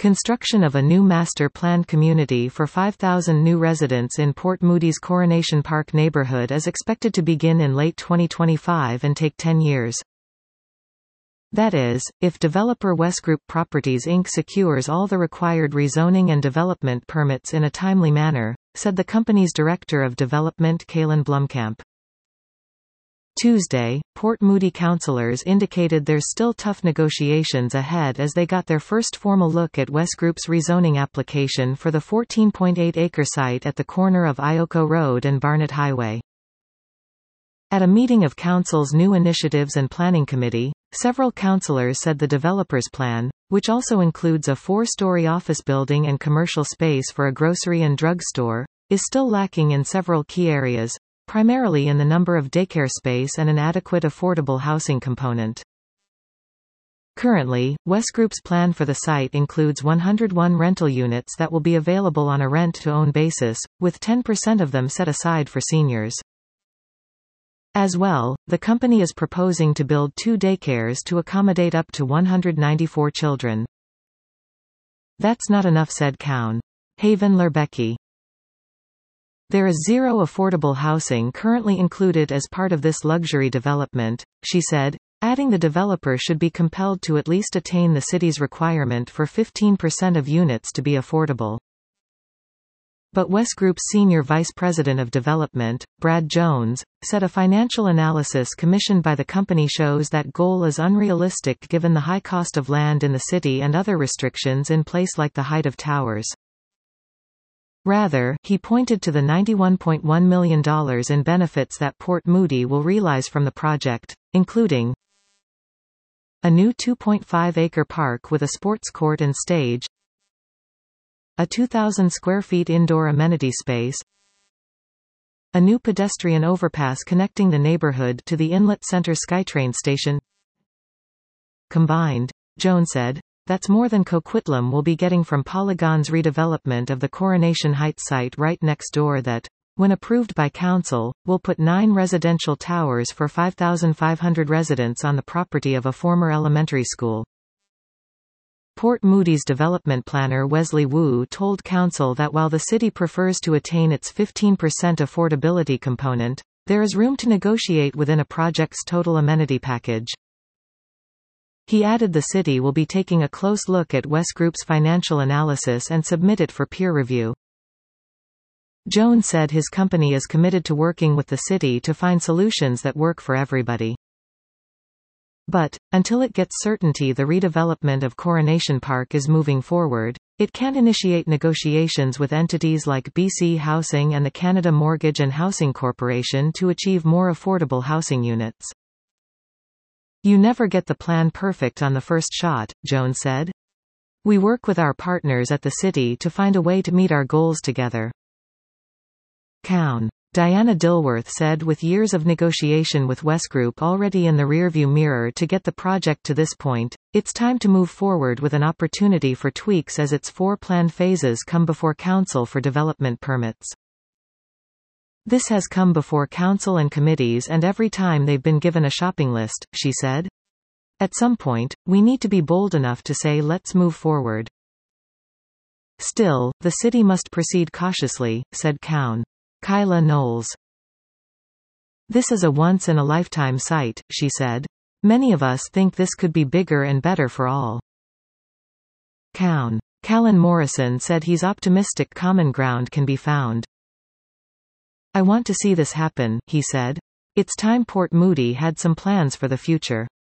Construction of a new master-planned community for 5,000 new residents in Port Moody's Coronation Park neighborhood is expected to begin in late 2025 and take 10 years. That is, if developer Westgroup Properties Inc. secures all the required rezoning and development permits in a timely manner, said the company's Director of Development Kaylin Blumkamp. Tuesday, Port Moody councillors indicated there's still tough negotiations ahead as they got their first formal look at Westgroup's rezoning application for the 14.8-acre site at the corner of Ioko Road and Barnett Highway. At a meeting of Council's New Initiatives and Planning Committee, several councillors said the developer's plan, which also includes a 4-story office building and commercial space for a grocery and drug store, is still lacking in several key areas, primarily in the number of daycare space and an adequate affordable housing component. Currently, Westgroup's plan for the site includes 101 rental units that will be available on a rent-to-own basis, with 10% of them set aside for seniors. As well, the company is proposing to build 2 daycares to accommodate up to 194 children. That's not enough, said Cown. Haven Lerbecki. There is zero affordable housing currently included as part of this luxury development, she said, adding the developer should be compelled to at least attain the city's requirement for 15% of units to be affordable. But Westgroup's Senior Vice President of Development, Brad Jones, said a financial analysis commissioned by the company shows that goal is unrealistic given the high cost of land in the city and other restrictions in place like the height of towers. Rather, he pointed to the $91.1 million in benefits that Port Moody will realize from the project, including a new 2.5-acre park with a sports court and stage, a 2,000 square feet indoor amenity space, a new pedestrian overpass connecting the neighborhood to the Inlet Center SkyTrain station. Combined, Jones said, that's more than Coquitlam will be getting from Polygon's redevelopment of the Coronation Heights site right next door that, when approved by Council, will put 9 residential towers for 5,500 residents on the property of a former elementary school. Port Moody's development planner Wesley Wu told Council that while the city prefers to attain its 15% affordability component, there is room to negotiate within a project's total amenity package. He added the city will be taking a close look at Westgroup's financial analysis and submit it for peer review. Jones said his company is committed to working with the city to find solutions that work for everybody. But, until it gets certainty the redevelopment of Coronation Park is moving forward, it can't initiate negotiations with entities like BC Housing and the Canada Mortgage and Housing Corporation to achieve more affordable housing units. You never get the plan perfect on the first shot, Jones said. We work with our partners at the city to find a way to meet our goals together. Cown. Diana Dilworth said with years of negotiation with Westgroup already in the rearview mirror to get the project to this point, it's time to move forward with an opportunity for tweaks as its 4 planned phases come before Council for development permits. This has come before Council and committees and every time they've been given a shopping list, she said. At some point, we need to be bold enough to say let's move forward. Still, the city must proceed cautiously, said Cown. Kyla Knowles. This is a once-in-a-lifetime site, she said. Many of us think this could be bigger and better for all. Cown. Callan Morrison said he's optimistic common ground can be found. I want to see this happen, he said. It's time Port Moody had some plans for the future.